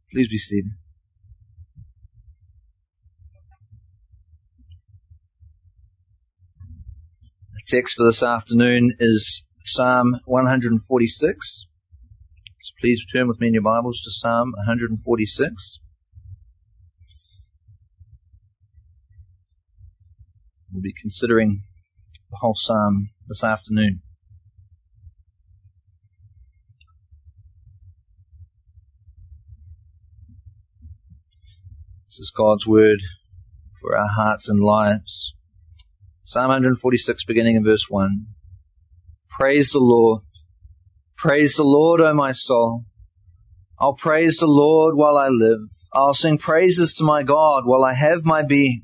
Please be seated. The text for this afternoon is Psalm 146. So please turn with me in your Bibles to Psalm 146. We'll be considering the whole psalm this afternoon. This is God's word for our hearts and lives. Psalm 146, beginning in verse 1. Praise the Lord. Praise the Lord, O my soul. I'll praise the Lord while I live. I'll sing praises to my God while I have my being.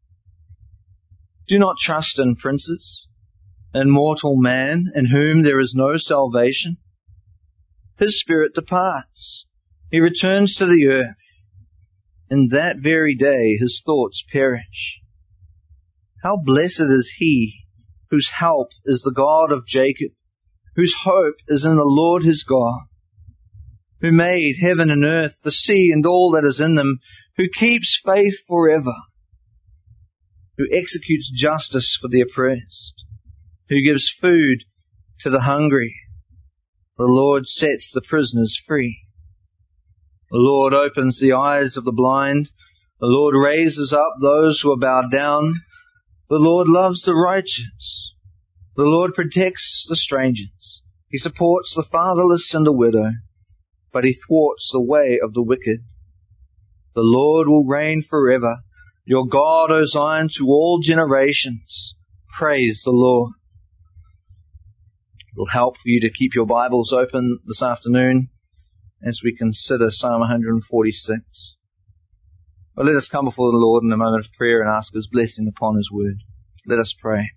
Do not trust in princes, in mortal man, in whom there is no salvation. His spirit departs. He returns to the earth. In that very day his thoughts perish. How blessed is he whose help is the God of Jacob, whose hope is in the Lord his God, who made heaven and earth, the sea and all that is in them, who keeps faith forever, who executes justice for the oppressed, who gives food to the hungry. The Lord sets the prisoners free. The Lord opens the eyes of the blind. The Lord raises up those who are bowed down. The Lord loves the righteous. The Lord protects the strangers. He supports the fatherless and the widow, but he thwarts the way of the wicked. The Lord will reign forever. Your God, O Zion, to all generations. Praise the Lord. It will help for you to keep your Bibles open this afternoon as we consider Psalm 146. Well, let us come before the Lord in a moment of prayer and ask His blessing upon His word. Let us pray.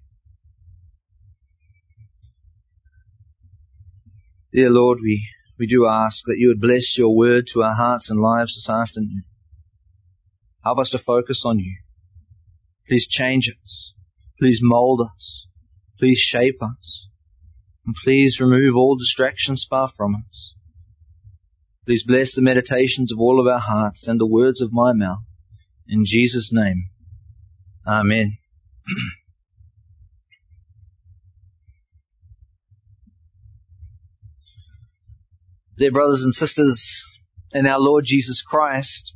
Dear Lord, we do ask that you would bless your word to our hearts and lives this afternoon. Help us to focus on you. Please change us. Please mold us. Please shape us. And please remove all distractions far from us. Please bless the meditations of all of our hearts and the words of my mouth. In Jesus' name, Amen. Dear brothers and sisters in our Lord Jesus Christ,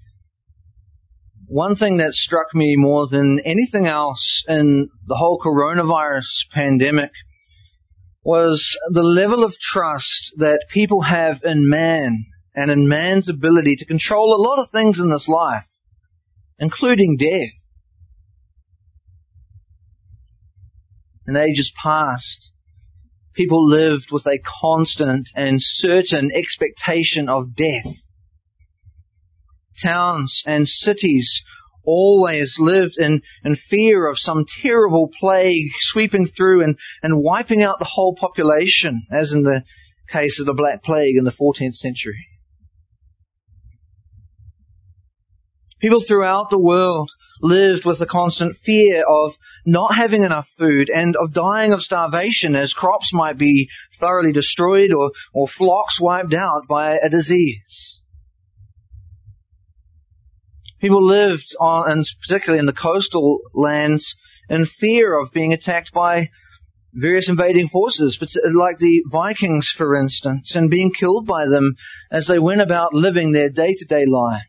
one thing that struck me more than anything else in the whole coronavirus pandemic was the level of trust that people have in man and in man's ability to control a lot of things in this life, including death. In ages past, people lived with a constant and certain expectation of death. Towns and cities always lived in fear of some terrible plague sweeping through and wiping out the whole population, as in the case of the Black Plague in the 14th century. People throughout the world lived with a constant fear of not having enough food and of dying of starvation as crops might be thoroughly destroyed or flocks wiped out by a disease. People lived and particularly in the coastal lands, in fear of being attacked by various invading forces, like the Vikings, for instance, and being killed by them as they went about living their day-to-day lives.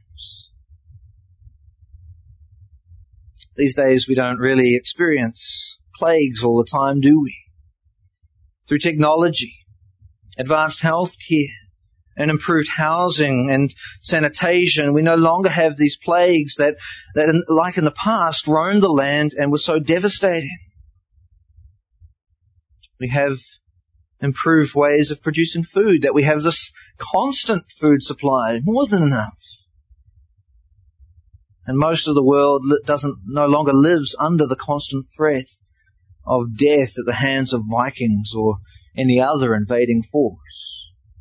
These days we don't really experience plagues all the time, do we? Through technology, advanced health care, and improved housing and sanitation, we no longer have these plagues that like in the past, roamed the land and were so devastating. We have improved ways of producing food, that we have this constant food supply, more than enough. And most of the world no longer lives under the constant threat of death at the hands of Vikings or any other invading force.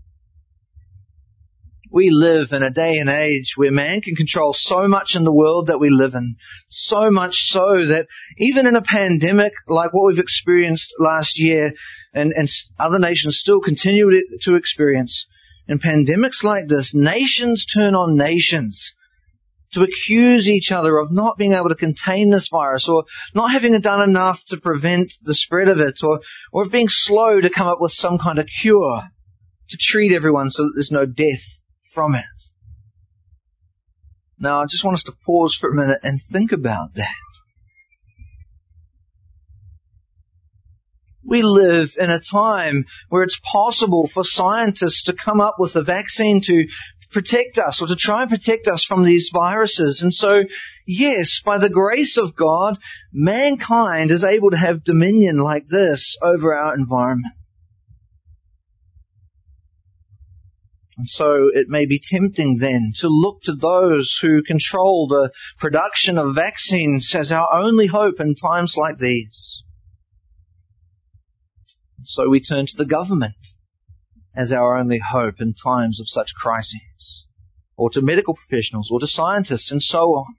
We live in a day and age where man can control so much in the world that we live in, so much so that even in a pandemic like what we've experienced last year and other nations still continue to experience, in pandemics like this, nations turn on nations to accuse each other of not being able to contain this virus, or not having done enough to prevent the spread of it, or of being slow to come up with some kind of cure to treat everyone so that there's no death from it. Now, I just want us to pause for a minute and think about that. We live in a time where it's possible for scientists to come up with a vaccine to protect us, or to try and protect us from these viruses. And so, yes, by the grace of God, mankind is able to have dominion like this over our environment. And so it may be tempting then to look to those who control the production of vaccines as our only hope in times like these. So we turn to the government as our only hope in times of such crises, or to medical professionals, or to scientists, and so on.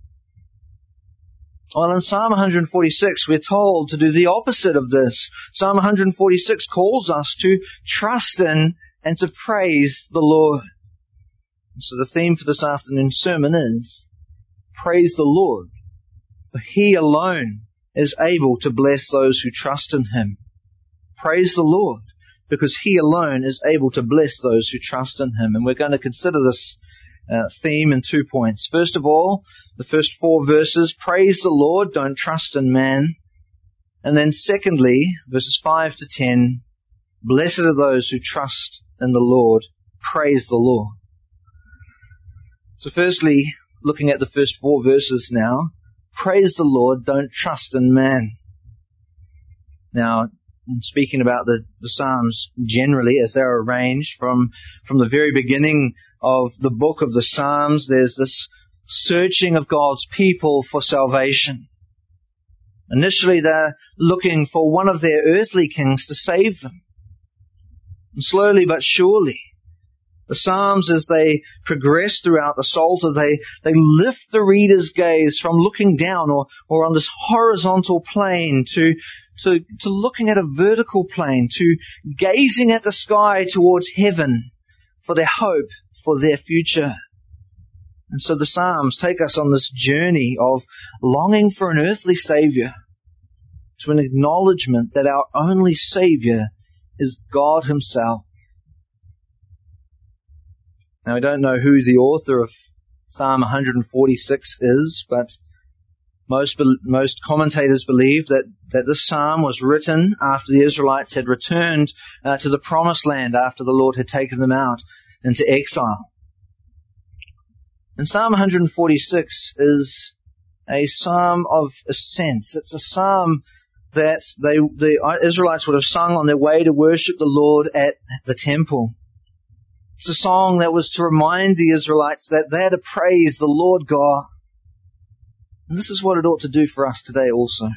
Well, in Psalm 146, we're told to do the opposite of this. Psalm 146 calls us to trust in and to praise the Lord. And so the theme for this afternoon's sermon is, praise the Lord, for He alone is able to bless those who trust in Him. Praise the Lord, because He alone is able to bless those who trust in Him. And we're going to consider this theme in 2 points. First of all, the first 4 verses, praise the Lord, don't trust in man. And then secondly, verses 5 to 10, blessed are those who trust in the Lord, praise the Lord. So firstly, looking at the first 4 verses now, praise the Lord, don't trust in man. Now, speaking about the Psalms generally as they're arranged from the very beginning of the book of the Psalms, there's this searching of God's people for salvation. Initially, they're looking for one of their earthly kings to save them. And slowly but surely, the Psalms, as they progress throughout the Psalter, they lift the reader's gaze from looking down or on this horizontal plane to looking at a vertical plane, to gazing at the sky towards heaven for their hope, for their future. And so the Psalms take us on this journey of longing for an earthly Savior, to an acknowledgement that our only Savior is God Himself. Now, we don't know who the author of Psalm 146 is, but most commentators believe that this psalm was written after the Israelites had returned to the promised land after the Lord had taken them out into exile. And Psalm 146 is a psalm of ascent. It's a psalm that the Israelites would have sung on their way to worship the Lord at the temple. It's a song that was to remind the Israelites that they had to praise the Lord God. And this is what it ought to do for us today also.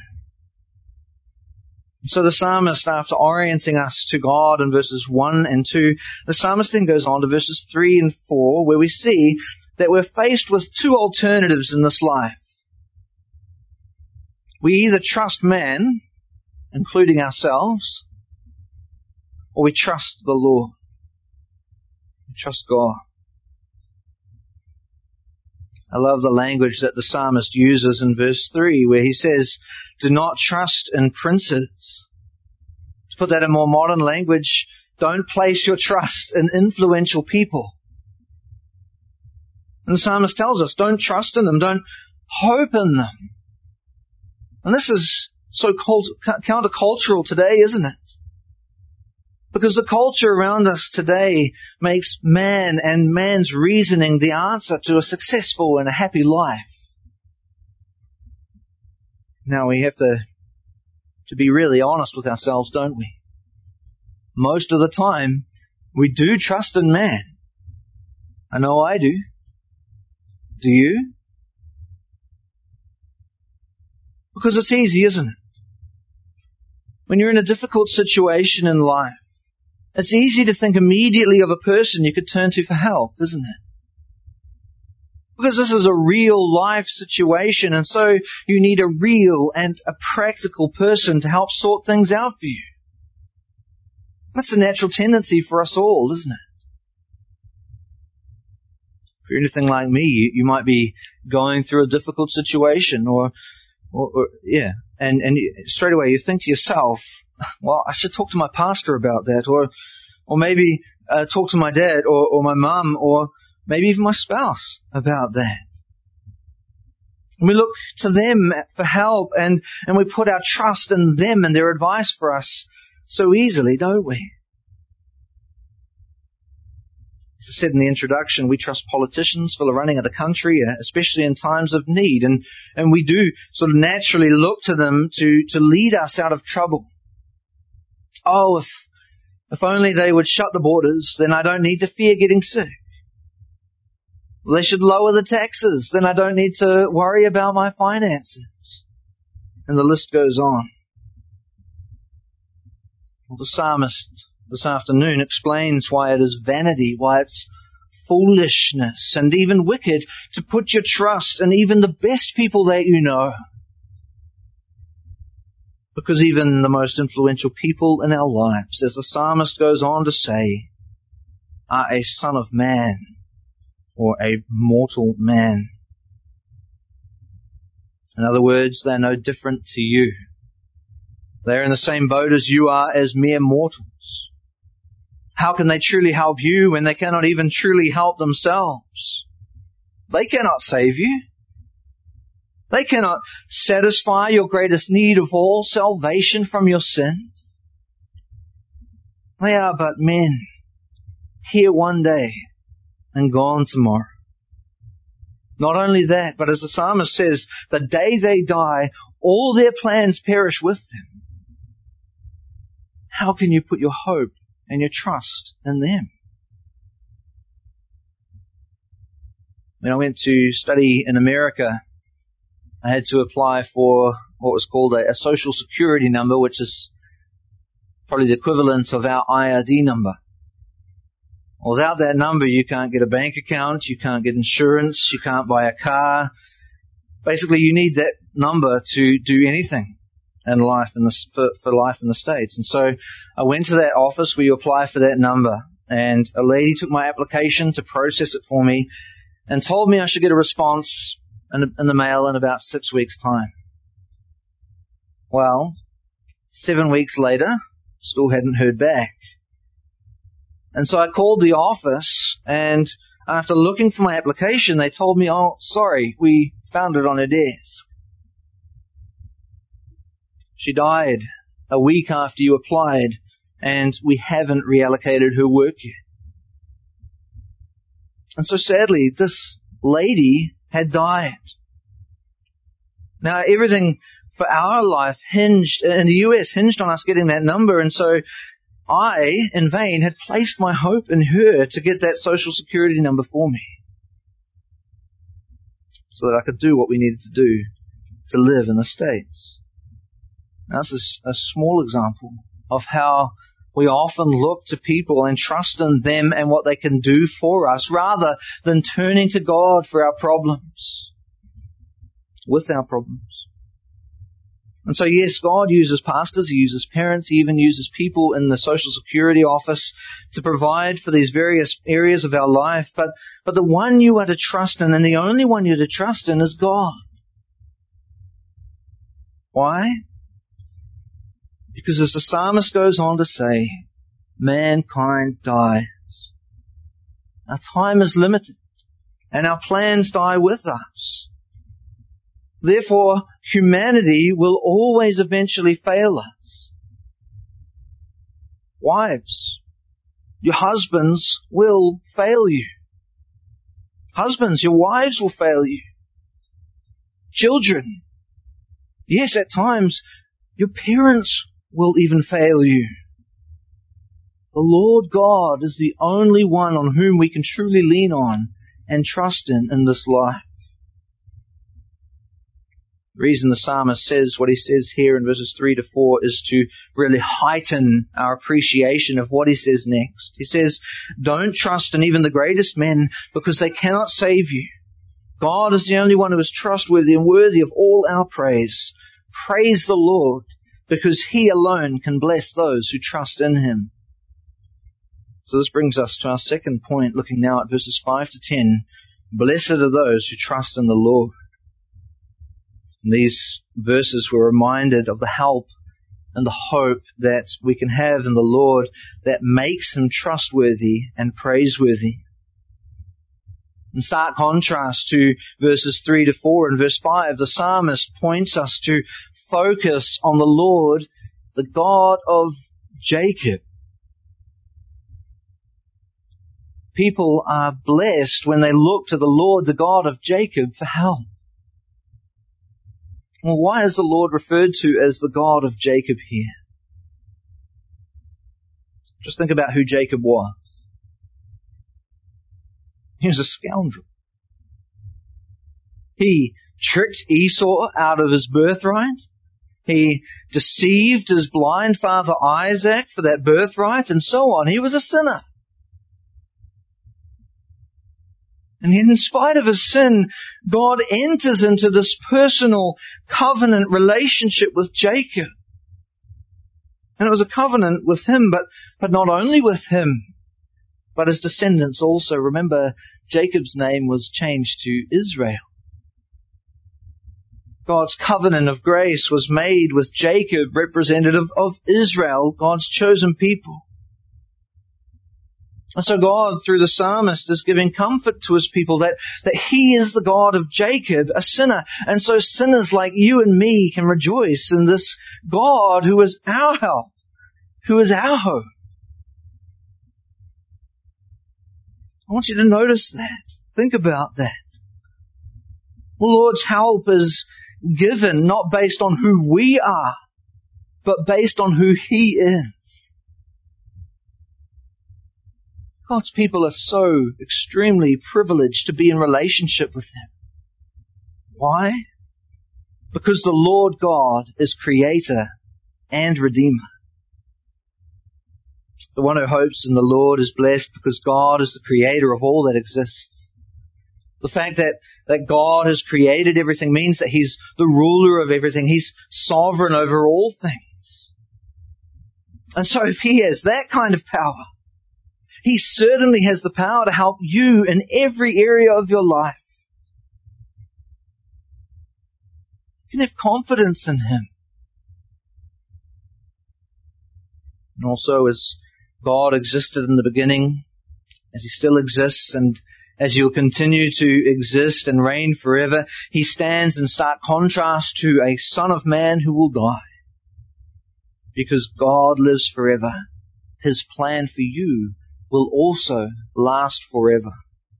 So the psalmist, after orienting us to God in verses 1 and 2, the psalmist then goes on to verses 3 and 4, where we see that we're faced with 2 alternatives in this life. We either trust man, including ourselves, or we trust the Lord. We trust God. I love the language that the psalmist uses in verse 3, where he says, do not trust in princes. To put that in more modern language, don't place your trust in influential people. And the psalmist tells us, don't trust in them, don't hope in them. And this is so countercultural today, isn't it? Because the culture around us today makes man and man's reasoning the answer to a successful and a happy life. Now we have to be really honest with ourselves, don't we? Most of the time, we do trust in man. I know I do. Do you? Because it's easy, isn't it? When you're in a difficult situation in life, it's easy to think immediately of a person you could turn to for help, isn't it? Because this is a real life situation, and so you need a real and a practical person to help sort things out for you. That's a natural tendency for us all, isn't it? you're anything like me, you might be going through a difficult situation and straight away you think to yourself, well, I should talk to my pastor about that, or maybe talk to my dad or my mum, or maybe even my spouse about that. And we look to them for help, and we put our trust in them and their advice for us so easily, don't we? As I said in the introduction, we trust politicians for the running of the country, especially in times of need, and we do sort of naturally look to them to lead us out of trouble. Oh, if only they would shut the borders, then I don't need to fear getting sick. They should lower the taxes, then I don't need to worry about my finances. And the list goes on. Well, the psalmist this afternoon explains why it is vanity, why it's foolishness and even wicked to put your trust in even the best people that you know. Because even the most influential people in our lives, as the psalmist goes on to say, are a son of man or a mortal man. In other words, they're no different to you. They're in the same boat as you are, as mere mortals. How can they truly help you when they cannot even truly help themselves? They cannot save you. They cannot satisfy your greatest need of all, salvation from your sins. They are but men, here one day and gone tomorrow. Not only that, but as the psalmist says, the day they die, all their plans perish with them. How can you put your hope and your trust in them? When I went to study in America, I had to apply for what was called a social security number, which is probably the equivalent of our IRD number. Without that number, you can't get a bank account, you can't get insurance, you can't buy a car. Basically, you need that number to do anything in life for life in the States. And so I went to that office where you apply for that number, and a lady took my application to process it for me and told me I should get a response in the mail in about 6 weeks' time. Well, 7 weeks later, still hadn't heard back. And so I called the office, and after looking for my application, they told me, oh, sorry, we found it on her desk. She died a week after you applied, and we haven't reallocated her work yet. And so sadly, this lady had died. Now, everything for our life hinged, in the US, hinged on us getting that number, and so I, in vain, had placed my hope in her to get that social security number for me so that I could do what we needed to do to live in the States. Now, this is a small example of how we often look to people and trust in them and what they can do for us rather than turning to God for our problems, with our problems. And so, yes, God uses pastors, He uses parents, He even uses people in the Social Security office to provide for these various areas of our life. But the one you are to trust in, and the only one you're to trust in, is God. Why? Because as the psalmist goes on to say, mankind dies. Our time is limited, and our plans die with us. Therefore, humanity will always eventually fail us. Wives, your husbands will fail you. Husbands, your wives will fail you. Children, yes, at times, your parents will even fail you. The Lord God is the only one on whom we can truly lean on and trust in this life. The reason the psalmist says what he says here in verses 3 to 4 is to really heighten our appreciation of what he says next. He says, don't trust in even the greatest men because they cannot save you. God is the only one who is trustworthy and worthy of all our praise. Praise the Lord because He alone can bless those who trust in Him. So this brings us to our second point, looking now at verses 5 to 10, Blessed are those who trust in the Lord. In these verses we're reminded of the help and the hope that we can have in the Lord that makes Him trustworthy and praiseworthy. In stark contrast to verses 3 to 4 and verse 5, the psalmist points us to focus on the Lord, the God of Jacob. People are blessed when they look to the Lord, the God of Jacob, for help. Well, why is the Lord referred to as the God of Jacob here? Just think about who Jacob was. He was a scoundrel. He tricked Esau out of his birthright. He deceived his blind father Isaac for that birthright, and so on. He was a sinner. And yet in spite of his sin, God enters into this personal covenant relationship with Jacob. And it was a covenant with him, but not only with him, but his descendants also. Remember, Jacob's name was changed to Israel. God's covenant of grace was made with Jacob, representative of Israel, God's chosen people. And so God, through the psalmist, is giving comfort to His people that He is the God of Jacob, a sinner. And so sinners like you and me can rejoice in this God who is our help, who is our hope. I want you to notice that. Think about that. The Lord's help is given not based on who we are, but based on who He is. God's people are so extremely privileged to be in relationship with Him. Why? Because the Lord God is Creator and Redeemer. The one who hopes in the Lord is blessed because God is the Creator of all that exists. The fact that God has created everything means that He's the ruler of everything. He's sovereign over all things. And so if He has that kind of power, He certainly has the power to help you in every area of your life. You can have confidence in Him. And also, as God existed in the beginning, as He still exists, and as He will continue to exist and reign forever, He stands in stark contrast to a Son of Man who will die. Because God lives forever, His plan for you will also last forever.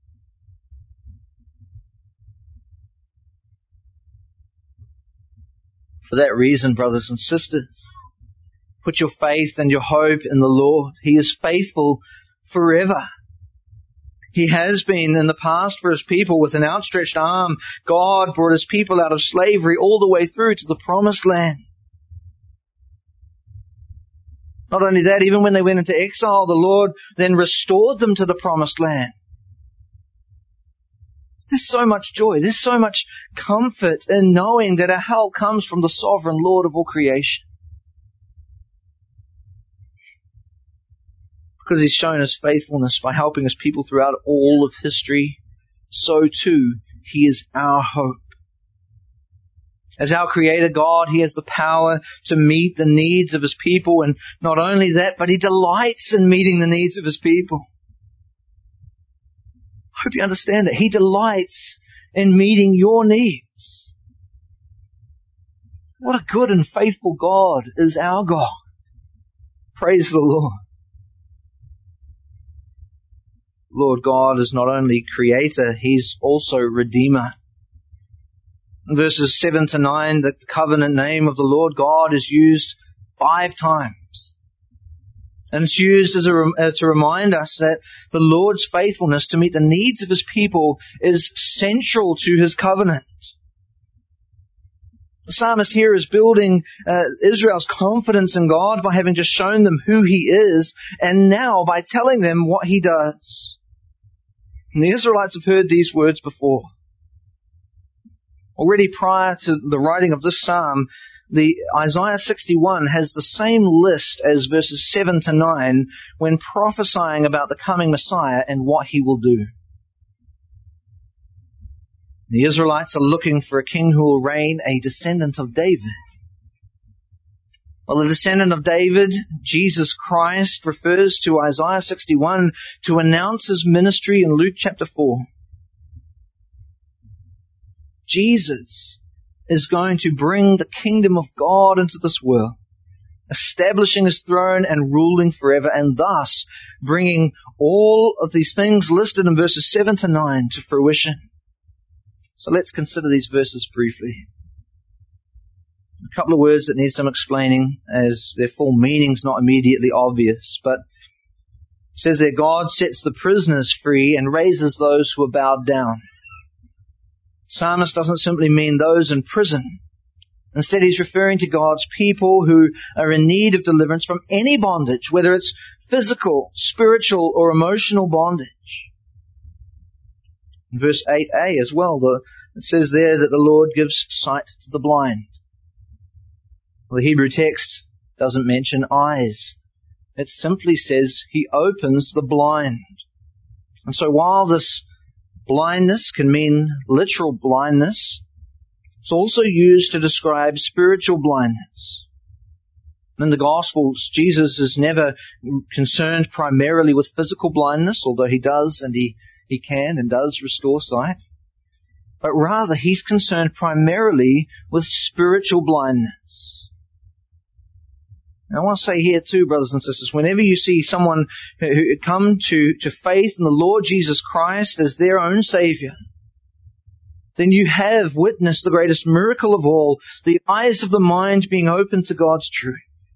For that reason, brothers and sisters, put your faith and your hope in the Lord. He is faithful forever. He has been in the past for His people with an outstretched arm. God brought His people out of slavery all the way through to the promised land. Not only that, even when they went into exile, the Lord then restored them to the promised land. There's so much joy, there's so much comfort in knowing that our help comes from the sovereign Lord of all creation. Because He's shown His faithfulness by helping His people throughout all of history, so too He is our hope. As our Creator God, He has the power to meet the needs of His people, and not only that, but He delights in meeting the needs of His people. I hope you understand that. He delights in meeting your needs. What a good and faithful God is our God. Praise the Lord. Lord God is not only Creator, He's also Redeemer. In verses 7 to 9, the covenant name of the Lord God is used 5 times. And it's used as to remind us that the Lord's faithfulness to meet the needs of His people is central to His covenant. The psalmist here is building Israel's confidence in God by having just shown them who He is, and now by telling them what He does. And the Israelites have heard these words before. Already prior to the writing of this psalm, the Isaiah 61 has the same list as verses 7 to 9 when prophesying about the coming Messiah and what He will do. The Israelites are looking for a king who will reign, a descendant of David. Well, the descendant of David, Jesus Christ, refers to Isaiah 61 to announce his ministry in Luke chapter 4. Jesus is going to bring the kingdom of God into this world, establishing his throne and ruling forever, and thus bringing all of these things listed in verses 7 to 9 to fruition. So let's consider these verses briefly. A couple of words that need some explaining, as their full meaning's not immediately obvious, but it says there, God sets the prisoners free and raises those who are bowed down. Psalmist doesn't simply mean those in prison. Instead, he's referring to God's people who are in need of deliverance from any bondage, whether it's physical, spiritual, or emotional bondage. In verse 8a as well, it says there that the Lord gives sight to the blind. Well, the Hebrew text doesn't mention eyes. It simply says he opens the blind. And so while this blindness can mean literal blindness, it's also used to describe spiritual blindness. In the Gospels, Jesus is never concerned primarily with physical blindness, although he does and he can and does restore sight. But rather, he's concerned primarily with spiritual blindness. And I want to say here too, brothers and sisters, whenever you see someone who come to faith in the Lord Jesus Christ as their own Savior, then you have witnessed the greatest miracle of all, the eyes of the mind being opened to God's truth.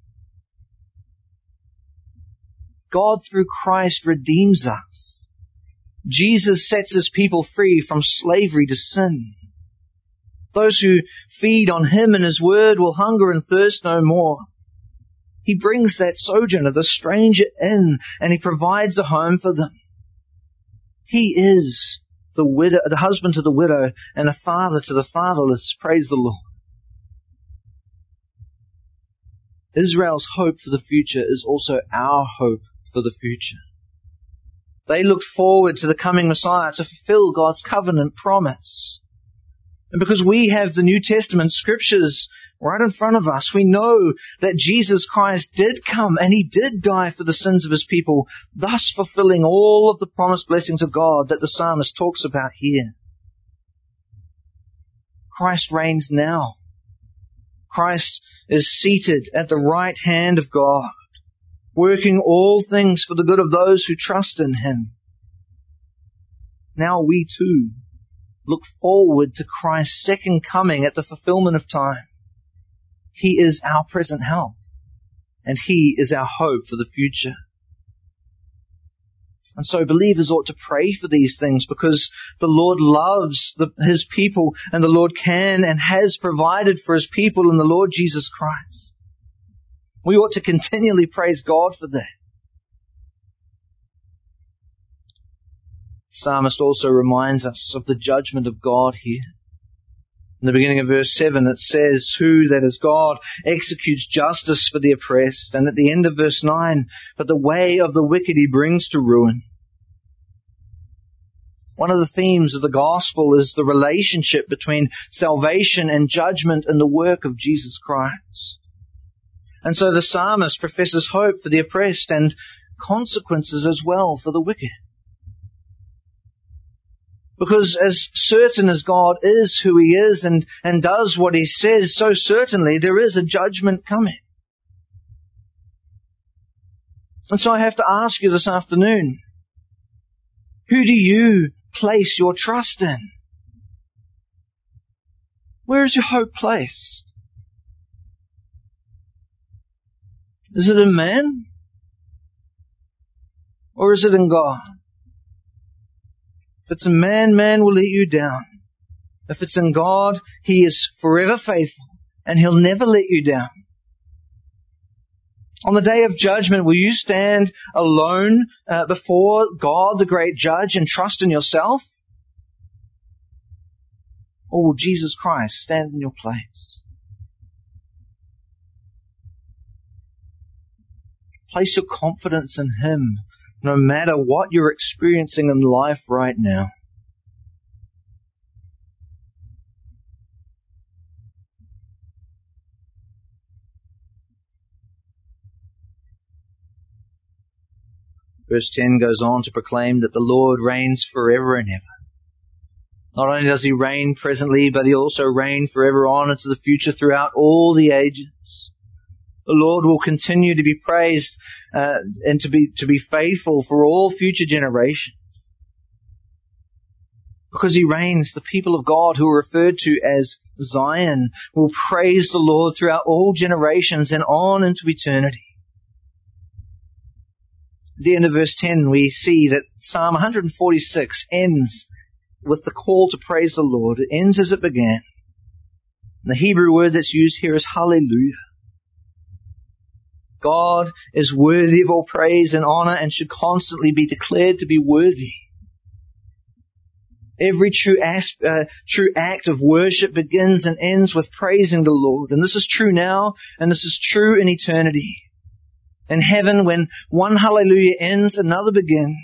God through Christ redeems us. Jesus sets his people free from slavery to sin. Those who feed on him and his word will hunger and thirst no more. He brings that sojourner, the stranger, in, and he provides a home for them. He is the husband to the widow and a father to the fatherless. Praise the Lord. Israel's hope for the future is also our hope for the future. They looked forward to the coming Messiah to fulfill God's covenant promise. And because we have the New Testament scriptures right in front of us, we know that Jesus Christ did come and he did die for the sins of his people, thus fulfilling all of the promised blessings of God that the psalmist talks about here. Christ reigns now. Christ is seated at the right hand of God, working all things for the good of those who trust in him. Now we too look forward to Christ's second coming at the fulfillment of time. He is our present help, and he is our hope for the future. And so believers ought to pray for these things because the Lord loves his people, and the Lord can and has provided for his people in the Lord Jesus Christ. We ought to continually praise God for that. The psalmist also reminds us of the judgment of God here. In the beginning of verse 7 it says, "Who, that is God, executes justice for the oppressed." And at the end of verse 9, "But the way of the wicked he brings to ruin." One of the themes of the gospel is the relationship between salvation and judgment in the work of Jesus Christ. And so the psalmist professes hope for the oppressed and consequences as well for the wicked. Because as certain as God is who he is and does what he says, so certainly there is a judgment coming. And so I have to ask you this afternoon, who do you place your trust in? Where is your hope placed? Is it in man? Or is it in God? If it's in man, man will let you down. If it's in God, he is forever faithful and he'll never let you down. On the day of judgment, will you stand alone before God, the great judge, and trust in yourself? Or will Jesus Christ stand in your place? Place your confidence in him, no matter what you're experiencing in life right now. Verse 10 goes on to proclaim that the Lord reigns forever and ever. Not only does He reign presently, but He'll also reign forever on into the future throughout all the ages. The Lord will continue to be praised and to be faithful for all future generations. Because He reigns, the people of God who are referred to as Zion will praise the Lord throughout all generations and on into eternity. At the end of verse 10, we see that Psalm 146 ends with the call to praise the Lord. It ends as it began. The Hebrew word that's used here is hallelujah. God is worthy of all praise and honor and should constantly be declared to be worthy. Every true act of worship begins and ends with praising the Lord. And this is true now, and this is true in eternity. In heaven, when one hallelujah ends, another begins.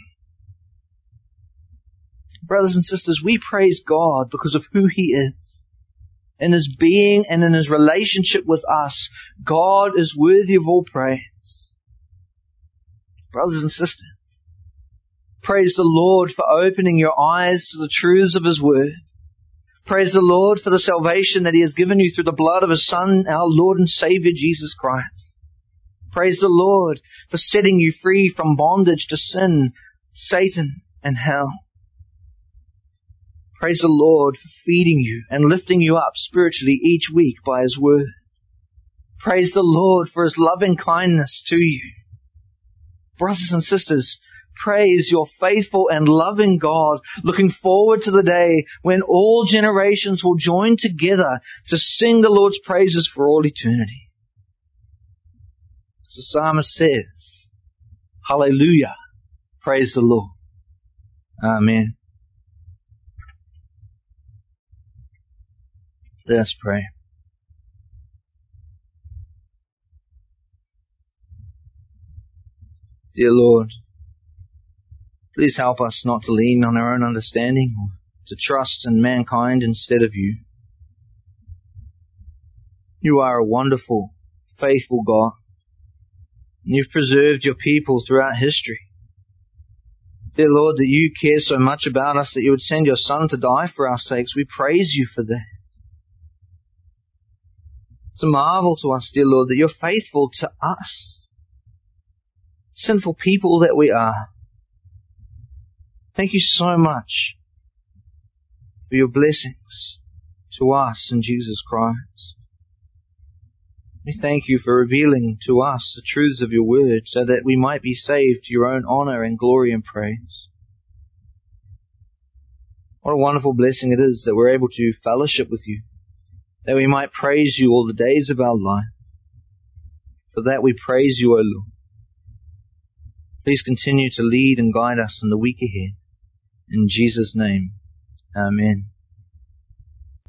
Brothers and sisters, we praise God because of who He is. In His being and in His relationship with us, God is worthy of all praise. Brothers and sisters, praise the Lord for opening your eyes to the truths of His Word. Praise the Lord for the salvation that He has given you through the blood of His Son, our Lord and Savior, Jesus Christ. Praise the Lord for setting you free from bondage to sin, Satan, and hell. Praise the Lord for feeding you and lifting you up spiritually each week by His Word. Praise the Lord for His loving kindness to you. Brothers and sisters, praise your faithful and loving God, looking forward to the day when all generations will join together to sing the Lord's praises for all eternity. As the psalmist says, hallelujah, praise the Lord. Amen. Let us pray. Dear Lord, please help us not to lean on our own understanding or to trust in mankind instead of You. You are a wonderful, faithful God. And You've preserved Your people throughout history. Dear Lord, that You care so much about us that You would send Your Son to die for our sakes. We praise You for that. It's a marvel to us, dear Lord, that You're faithful to us, sinful people that we are. Thank You so much for Your blessings to us in Jesus Christ. We thank You for revealing to us the truths of Your Word so that we might be saved to Your own honor and glory and praise. What a wonderful blessing it is that we're able to fellowship with You, that we might praise You all the days of our life. For that we praise You, O Lord. Please continue to lead and guide us in the week ahead. In Jesus' name, amen.